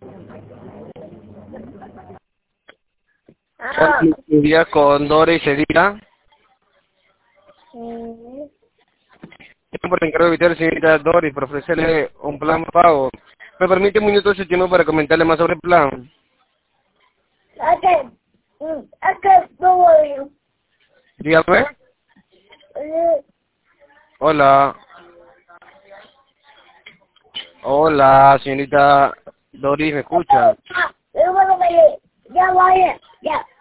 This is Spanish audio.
Día con Dora y Cedira. Por encargo de invitar a la señorita Doris por ofrecerle un plan pago. ¿Me permite un minuto de su tiempo para comentarle más sobre el plan? Dígame. Hola. Hola, señorita Doris, ¿me escucha? Ya vaya, ya.